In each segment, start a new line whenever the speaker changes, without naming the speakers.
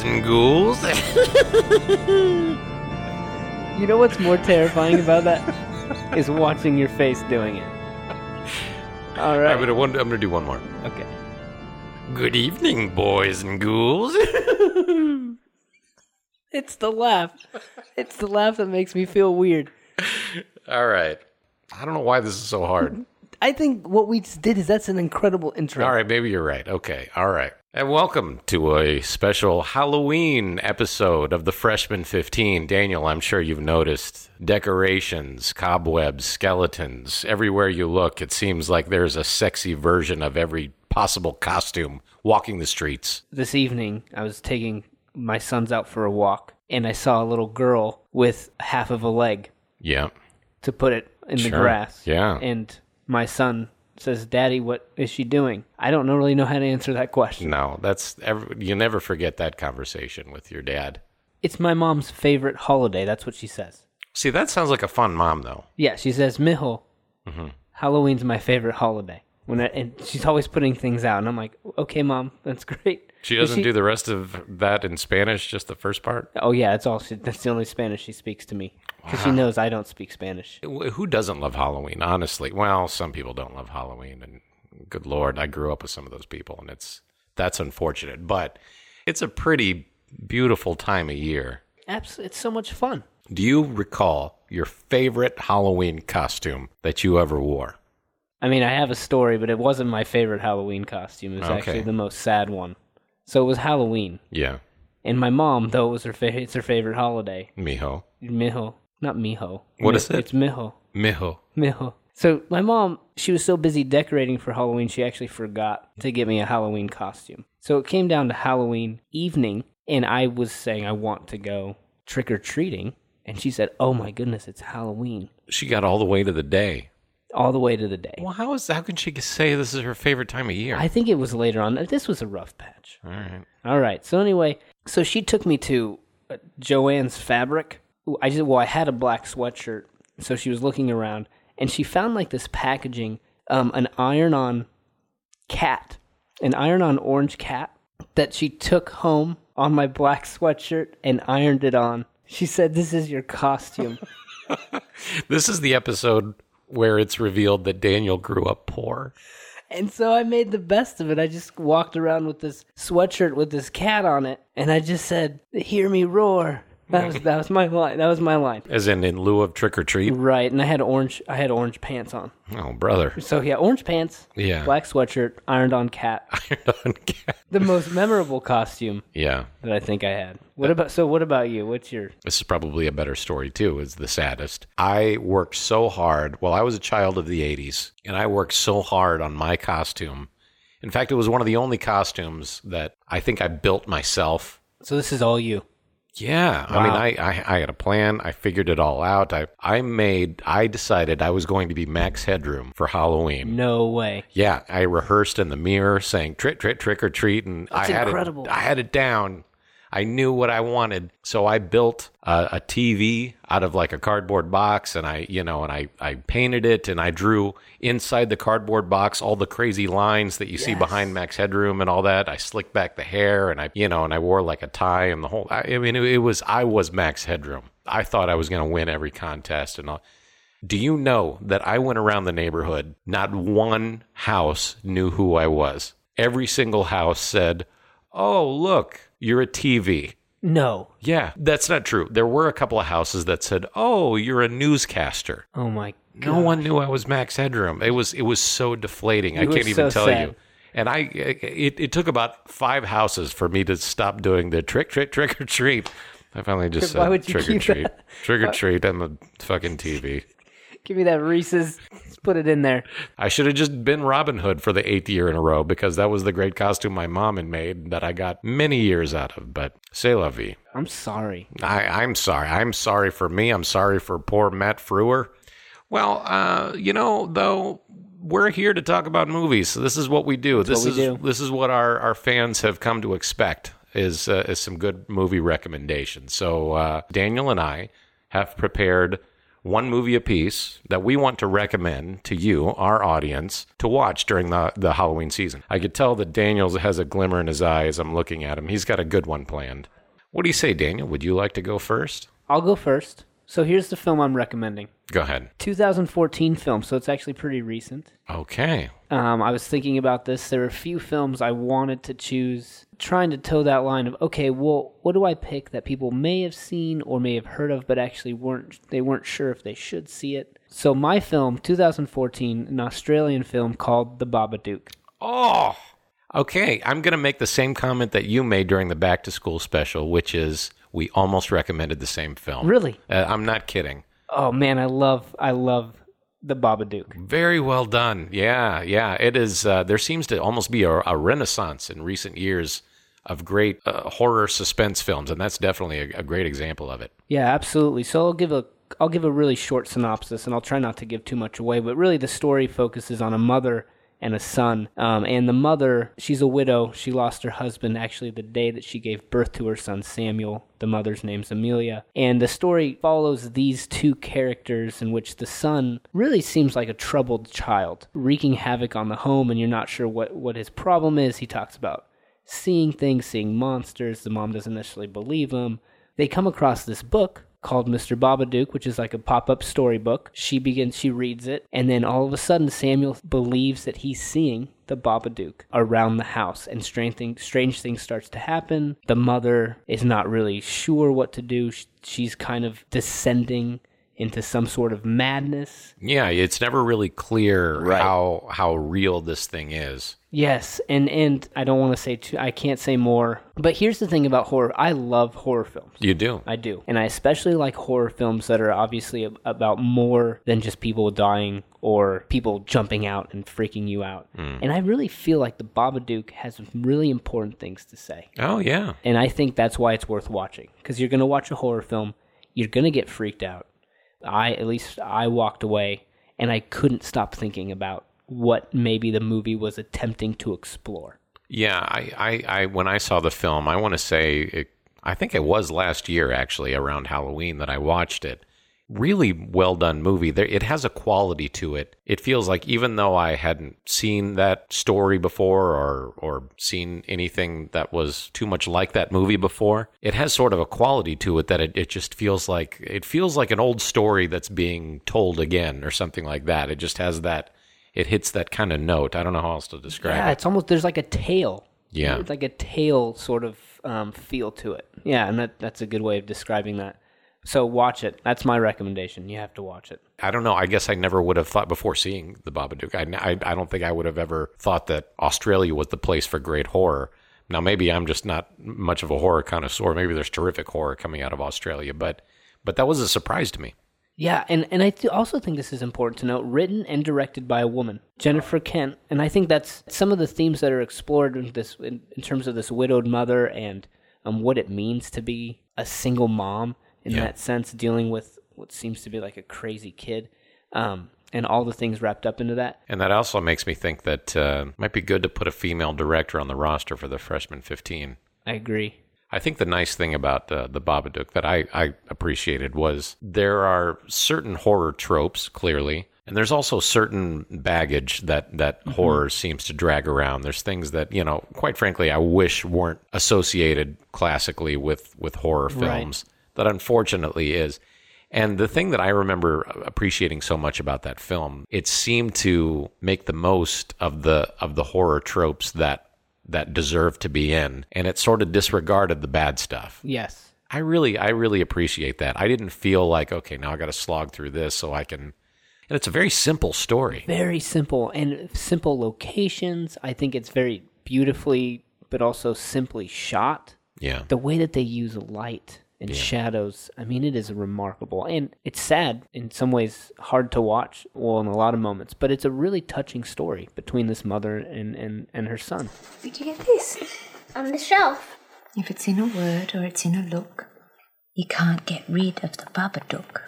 and ghouls.
You know what's more terrifying about that? Is watching your face doing it. All right.
I'm gonna do one more.
Okay.
Good evening, boys and ghouls.
It's the laugh. It's the laugh that makes me feel weird.
All right. I don't know why this is so hard.
I think what we just did is that's an incredible intro.
All right, maybe you're right. Okay, all right. And welcome to a special Halloween episode of the Freshman 15. Daniel, I'm sure you've noticed decorations, cobwebs, skeletons. Everywhere you look, it seems like there's a sexy version of every possible costume walking the streets.
This evening, I was taking my sons out for a walk, and I saw a little girl with half of a leg.
Yeah.
To put it in the grass.
Yeah.
And my son says, Daddy, what is she doing? I don't really know how to answer that question.
No, you never forget that conversation with your dad.
It's my mom's favorite holiday. That's what she says.
See, that sounds like a fun mom, though.
Yeah, she says, Mijo, Halloween's my favorite holiday. And she's always putting things out. And I'm like, okay, Mom, that's great.
She doesn't do the rest of that in Spanish, just the first part?
Oh, yeah, that's the only Spanish she speaks to me. Because she knows I don't speak Spanish.
Who doesn't love Halloween, honestly? Well, some people don't love Halloween, and good Lord, I grew up with some of those people, and that's unfortunate. But it's a pretty beautiful time of year.
Absolutely, it's so much fun.
Do you recall your favorite Halloween costume that you ever wore?
I mean, I have a story, but it wasn't my favorite Halloween costume. It was actually the most sad one. So it was Halloween.
Yeah.
And my mom, though, it's her favorite holiday.
Mijo.
Not Mijo.
What is it?
It's Mijo.
Mijo.
So my mom, she was so busy decorating for Halloween, she actually forgot to get me a Halloween costume. So it came down to Halloween evening, and I was saying I want to go trick-or-treating. And she said, oh my goodness, it's Halloween.
She got all the way to the day.
All the way to the day.
Well, how can she say this is her favorite time of year?
I think it was later on. This was a rough patch.
All right.
So anyway, so she took me to Joann's Fabric. I had a black sweatshirt, so she was looking around, and she found like this packaging, an iron-on orange cat that she took home on my black sweatshirt and ironed it on. She said, "This is your costume."
This is the episode where it's revealed that Daniel grew up poor.
And so I made the best of it. I just walked around with this sweatshirt with this cat on it, and I just said, "Hear me roar." That was my line. That was my line.
As in lieu of trick or treat?
Right, and I had orange pants on.
Oh, brother.
So yeah, orange pants, black sweatshirt, ironed on cat. The most memorable costume that I think I had. What about you? What's your...
This is probably a better story, too, is the saddest. I worked so hard. Well, I was a child of the 80s, and I worked so hard on my costume. In fact, it was one of the only costumes that I think I built myself.
So this is all you?
Yeah. Wow. I mean, I had a plan. I figured it all out. I decided I was going to be Max Headroom for Halloween.
No way.
Yeah. I rehearsed in the mirror saying trick or treat. And
That's incredible.
I had it down. I knew what I wanted. So I built a TV out of like a cardboard box, and I painted it, and I drew inside the cardboard box all the crazy lines that you see behind Max Headroom and all that. I slicked back the hair, and I wore like a tie and the whole. I was Max Headroom. I thought I was going to win every contest and all. Do you know that I went around the neighborhood? Not one house knew who I was. Every single house said, "Oh, look, you're a TV."
No.
Yeah, that's not true. There were a couple of houses that said, "Oh, you're a newscaster."
Oh my God.
No one knew I was Max Headroom. It was so deflating. I can't even tell you. And it took about 5 houses for me to stop doing the trick or treat. I finally just said trick or treat. Trick or treat on the fucking TV.
Give me that Reese's. Let's put it in there.
I should have just been Robin Hood for the 8th year in a row, because that was the great costume my mom had made that I got many years out of. But c'est la vie.
I'm sorry.
I'm sorry. I'm sorry for me. I'm sorry for poor Matt Frewer. Well, though, we're here to talk about movies. So this is what we do. This is what our fans have come to expect is some good movie recommendations. So Daniel and I have prepared one movie apiece that we want to recommend to you, our audience, to watch during the Halloween season. I could tell that Daniel has a glimmer in his eye as I'm looking at him. He's got a good one planned. What do you say, Daniel? Would you like to go first?
I'll go first. So here's the film I'm recommending.
Go ahead.
2014 film, so it's actually pretty recent.
Okay.
I was thinking about this. There were a few films I wanted to choose, trying to toe that line of, okay, well, what do I pick that people may have seen or may have heard of, but actually weren't sure if they should see it. So my film, 2014, an Australian film called The Babadook.
Oh, okay. I'm going to make the same comment that you made during the Back to School special, which is we almost recommended the same film.
Really?
I'm not kidding.
Oh man, I love The Babadook.
Very well done. Yeah. It is. There seems to almost be a renaissance in recent years of great horror suspense films, and that's definitely a great example of it.
Yeah, absolutely. So I'll give a really short synopsis, and I'll try not to give too much away. But really, the story focuses on a mother and a son. And the mother, she's a widow. She lost her husband actually the day that she gave birth to her son Samuel. The mother's name's Amelia. And the story follows these two characters in which the son really seems like a troubled child, wreaking havoc on the home, and you're not sure what his problem is. He talks about seeing things, seeing monsters. The mom doesn't necessarily believe him. They come across this book called Mr. Babadook, which is like a pop-up storybook. She reads it, and then all of a sudden Samuel believes that he's seeing the Babadook around the house, and strange things starts to happen. The mother is not really sure what to do. She's kind of descending into some sort of madness.
Yeah, it's never really clear how real this thing is.
Yes, and I don't want to say I can't say more. But here's the thing about horror. I love horror films.
You do?
I do. And I especially like horror films that are obviously about more than just people dying or people jumping out and freaking you out. And I really feel like The Babadook has really important things to say.
Oh, yeah.
And I think that's why it's worth watching. Because you're going to watch a horror film, you're going to get freaked out. At least I walked away, and I couldn't stop thinking about what maybe the movie was attempting to explore.
Yeah, I when I saw the film, I want to say, I think it was last year, actually, around Halloween that I watched it. Really well done movie. It has a quality to it. It feels like even though I hadn't seen that story before or seen anything that was too much like that movie before, it has sort of a quality to it that it just feels like an old story that's being told again or something like that. It just has that. It hits that kind of note. I don't know how else to describe it.
Yeah, it's almost, there's like a tale.
Yeah.
It's like a tale sort of feel to it. Yeah, and that's a good way of describing that. So watch it. That's my recommendation. You have to watch it.
I don't know. I guess I never would have thought before seeing The Babadook. I don't think I would have ever thought that Australia was the place for great horror. Now, maybe I'm just not much of a horror connoisseur. Maybe there's terrific horror coming out of Australia, but that was a surprise to me.
Yeah, and I also think this is important to note, written and directed by a woman, Jennifer Kent, and I think that's some of the themes that are explored in terms of this widowed mother and what it means to be a single mom in that sense, dealing with what seems to be like a crazy kid, and all the things wrapped up into that.
And that also makes me think that it might be good to put a female director on the roster for the Freshman 15.
I agree.
I think the nice thing about the Babadook that I appreciated was there are certain horror tropes, clearly, and there's also certain baggage that horror seems to drag around. There's things that, quite frankly, I wish weren't associated classically with horror films, that unfortunately is. And the thing that I remember appreciating so much about that film, it seemed to make the most of the horror tropes that deserve to be in, and it sort of disregarded the bad stuff.
Yes.
I really appreciate that. I didn't feel like, okay, now I got to slog through this so I can. And it's a very simple story.
Very simple, and simple locations. I think it's very beautifully, but also simply shot.
Yeah.
The way that they use light and shadows, I mean, it is remarkable. And it's sad, in some ways hard to watch, well, in a lot of moments, but it's a really touching story between this mother and her son.
Where'd you get this? On the shelf.
If it's in a word or it's in a look, you can't get rid of the Babadook.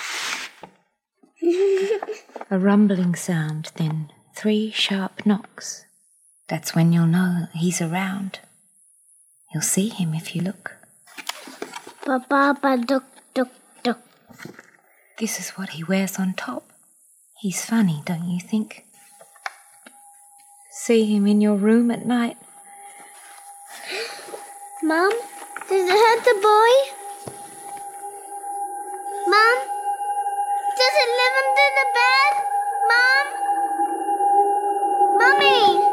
A rumbling sound, then 3 sharp knocks. That's when you'll know he's around. You'll see him if you look.
Babadook, duk, duk.
This is what he wears on top. He's funny, don't you think? See him in your room at night?
Mom, does it hurt the boy? Mom, does it live under the bed? Mom? Mommy!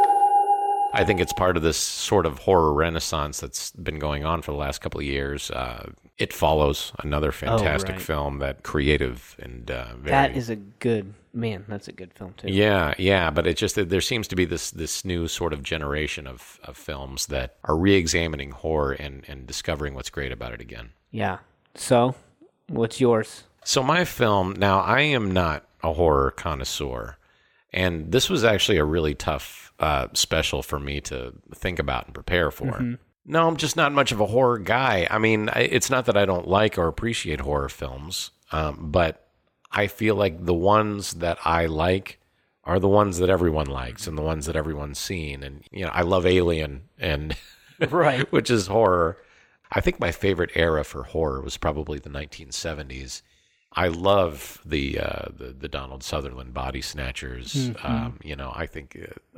I think it's part of this sort of horror renaissance that's been going on for the last couple of years. It Follows, another fantastic film, that creative and very...
That is a good... Man, that's a good film, too.
Yeah, but it's just that there seems to be this new sort of generation of films that are re-examining horror and discovering what's great about it again.
Yeah. So, what's yours?
So my film, now I am not a horror connoisseur, and this was actually a really tough special for me to think about and prepare for. Mm-hmm. No, I'm just not much of a horror guy. I mean, it's not that I don't like or appreciate horror films, but I feel like the ones that I like are the ones that everyone likes and the ones that everyone's seen. And, you know, I love Alien, and
right,
which is horror. I think my favorite era for horror was probably the 1970s. I love the Donald Sutherland Body Snatchers.
Mm-hmm.
You know, I think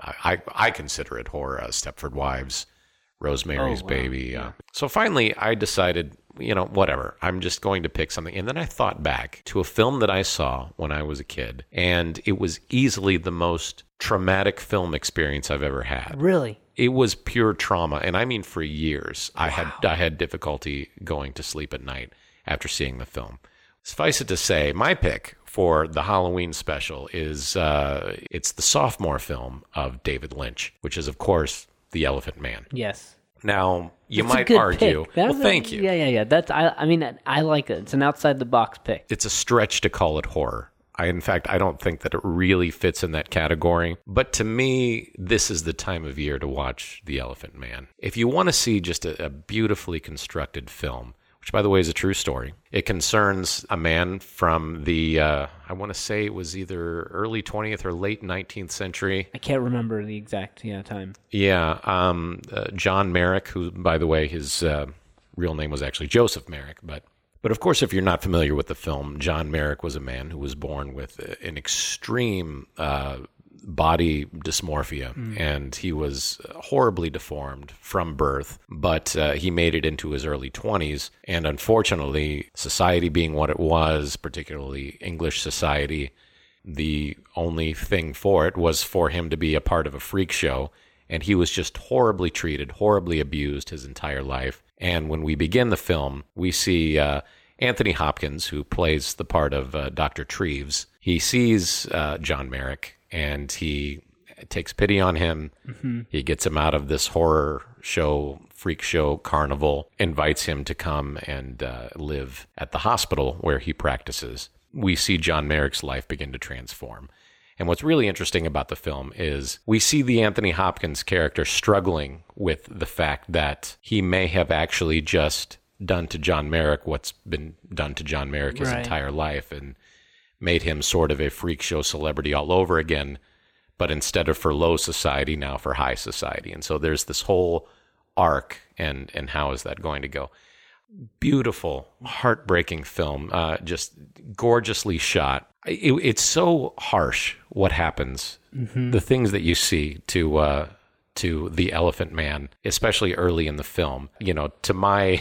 I consider it horror. Stepford Wives, Rosemary's Baby.
Yeah.
So finally, I decided, you know, whatever. I'm just going to pick something. And then I thought back to a film that I saw when I was a kid, and it was easily the most traumatic film experience I've ever had.
Really?
It was pure trauma, and I mean for years. I had difficulty going to sleep at night after seeing the film. Suffice it to say, my pick for the Halloween special is it's the sophomore film of David Lynch, which is, of course, The Elephant Man.
Yes.
Now, you
That's
might argue...
Well,
thank you.
Yeah. That's I mean, I like it. It's an outside-the-box pick.
It's a stretch to call it horror. In fact, I don't think that it really fits in that category. But to me, this is the time of year to watch The Elephant Man. If you want to see just a beautifully constructed film, which, by the way, is a true story. It concerns a man from the, I want to say it was either early 20th or late 19th century.
I can't remember the exact time.
Yeah, John Merrick, who, by the way, his real name was actually Joseph Merrick. But of course, if you're not familiar with the film, John Merrick was a man who was born with an extreme body dysmorphia, and he was horribly deformed from birth, but he made it into his early 20s, and unfortunately, society being what it was, particularly English society, the only thing for it was for him to be a part of a freak show, and he was just horribly treated, horribly abused his entire life. And when we begin the film, we see Anthony Hopkins, who plays the part of Dr. Treves. He sees John Merrick, and he takes pity on him. Mm-hmm. He gets him out of this horror show, freak show, carnival, invites him to come and live at the hospital where he practices. We see John Merrick's life begin to transform. And what's really interesting about the film is we see the Anthony Hopkins character struggling with the fact that he may have actually just done to John Merrick what's been done to John Merrick his entire life, and made him sort of a freak show celebrity all over again, but instead of for low society, now for high society. And so there's this whole arc, and how is that going to go? Beautiful, heartbreaking film, just gorgeously shot. It's so harsh what happens, the things that you see to the Elephant Man, especially early in the film. You know, to my...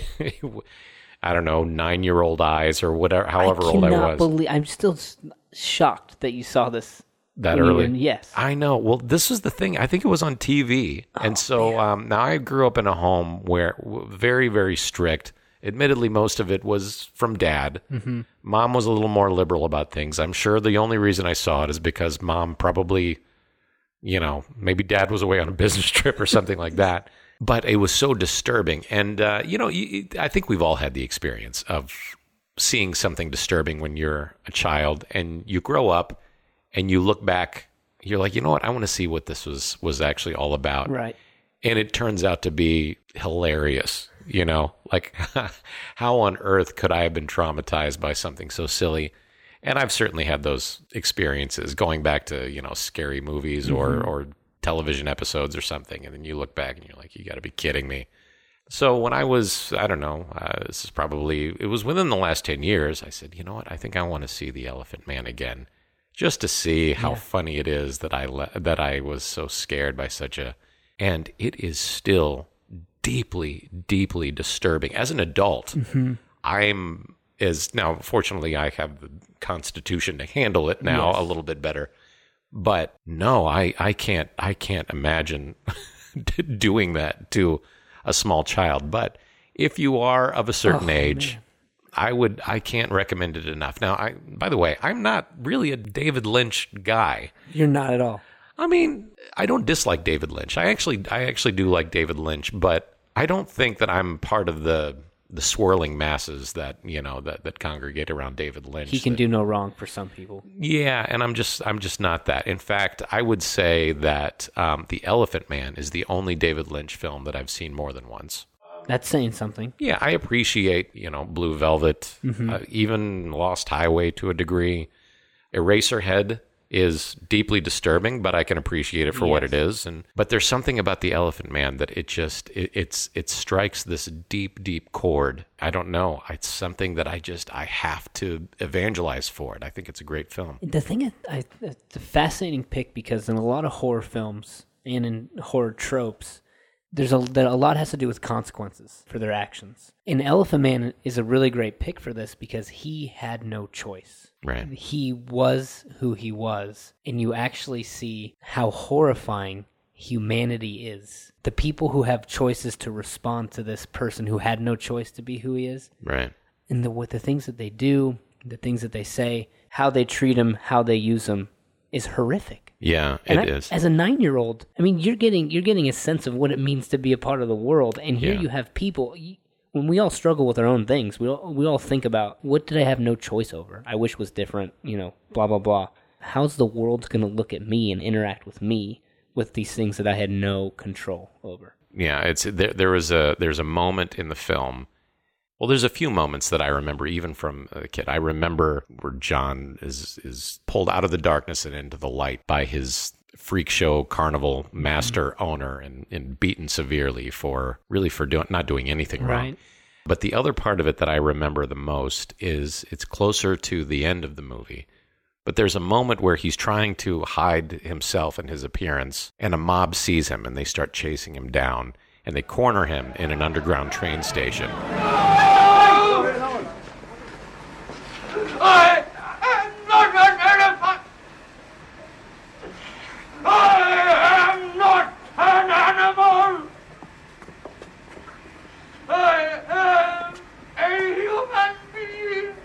I don't know, 9-year-old eyes or whatever, however old I was.
I'm still shocked that you saw this
that early.
Yes.
I know. Well, this is the thing. I think it was on TV. And so now I grew up in a home where very, very strict. Admittedly, most of it was from Dad. Mm-hmm. Mom was a little more liberal about things. I'm sure the only reason I saw it is because Mom probably, you know, maybe Dad was away on a business trip or something like that. But it was so disturbing. And, you know, I think we've all had the experience of seeing something disturbing when you're a child, and you grow up and you look back, you're like, you know what, I want to see what this was actually all about.
Right.
And it turns out to be hilarious, you know, like how on earth could I have been traumatized by something so silly? And I've certainly had those experiences going back to, you know, scary movies or television episodes or something, and then you look back and you're like, you got to be kidding me. So when I was, I don't know, it was within the last 10 years, I said, you know what, I think I want to see The Elephant Man again, just to see how funny it is that I was so scared by and it is still deeply, deeply disturbing. As an adult, now, fortunately, I have the constitution to handle it now a little bit better. But no, I can't imagine doing that to a small child. But if you are of a certain age, man. I can't recommend it enough. Now, by the way, I'm not really a David Lynch guy.
You're not at all.
I mean, I don't dislike David Lynch. I actually do like David Lynch, but I don't think that I'm part of the swirling masses that that congregate around David Lynch.
He can do no wrong for some people.
Yeah, and I'm just not that. In fact, I would say that The Elephant Man is the only David Lynch film that I've seen more than once.
That's saying something.
Yeah, I appreciate Blue Velvet, even Lost Highway to a degree. Eraserhead is deeply disturbing, but I can appreciate it for what it is. But there's something about The Elephant Man that it strikes this deep, deep chord. I don't know. It's something that I have to evangelize for it. I think it's a great film.
The thing is, it's a fascinating pick because in a lot of horror films and in horror tropes, a lot has to do with consequences for their actions. And Elephant Man is a really great pick for this because he had no choice.
Right.
He was who he was, and you actually see how horrifying humanity is. The people who have choices to respond to this person who had no choice to be who he is.
Right.
And with the things that they do, the things that they say, how they treat him, how they use him is horrific.
Yeah, it is. As
a 9-year-old, I mean, you're getting a sense of what it means to be a part of the world, and here you have people. When we all struggle with our own things, we all think about, what did I have no choice over? I wish was different, blah, blah, blah. How's the world going to look at me and interact with me with these things that I had no control over?
Yeah, there's a moment in the film. Well, there's a few moments that I remember even from a kid. I remember where John is pulled out of the darkness and into the light by his freak show carnival master owner and beaten severely for not doing anything wrong.
Right.
But the other part of it that I remember the most is it's closer to the end of the movie. But there's a moment where he's trying to hide himself and his appearance, and a mob sees him and they start chasing him down, and they corner him in an underground train station.
I am not an elephant! I am not an animal! I am a human being!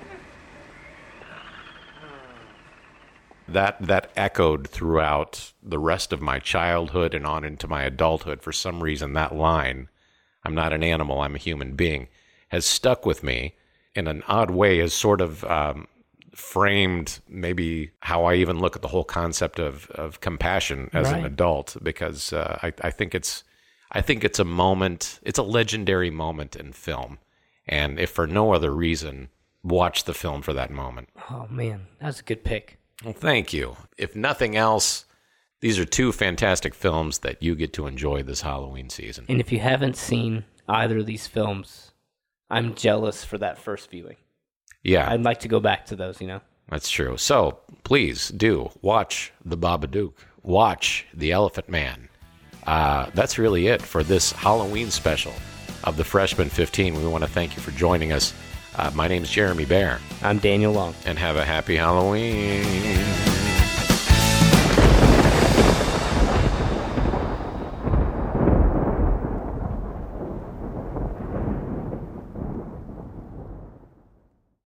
That echoed throughout the rest of my childhood and on into my adulthood. For some reason, that line, I'm not an animal, I'm a human being, has stuck with me in an odd way, has sort of framed maybe how I even look at the whole concept of compassion as an adult, because I think it's a moment, it's a legendary moment in film. And if for no other reason, watch the film for that moment.
Oh, man, that's a good pick.
Well, thank you. If nothing else, these are two fantastic films that you get to enjoy this Halloween season.
And if you haven't seen either of these films, I'm jealous for that first viewing.
Yeah.
I'd like to go back to those,
That's true. So please do watch The Babadook. Watch The Elephant Man. That's really it for this Halloween special of the Freshman 15. We want to thank you for joining us. My name's Jeremy Bear.
I'm Daniel Long.
And have a happy Halloween.